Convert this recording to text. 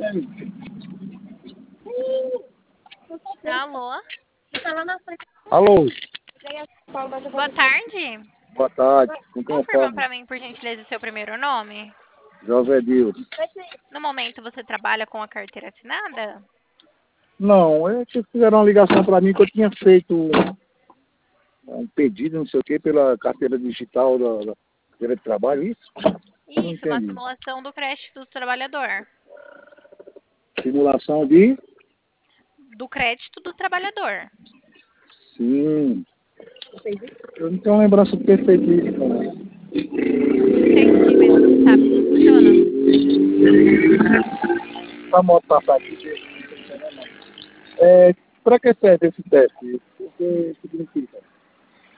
Alô? Alô, Boa tarde. boa tarde. Com quem eu Confirma falo? para mim, por gentileza, o seu primeiro nome. José Dilson. No momento, você trabalha com a carteira assinada? Não, é que fizeram uma ligação para mim que eu tinha feito um pedido, não sei o quê, pela carteira digital da carteira de trabalho, isso? Eu não Isso, uma entendi. simulação do crédito do trabalhador. Simulação de? Do crédito do trabalhador. Sim. Eu não tenho lembrança de ter feito isso, não. Entendi, mas você sabe como funciona? A moto passar aqui. Para que serve esse teste? O que significa?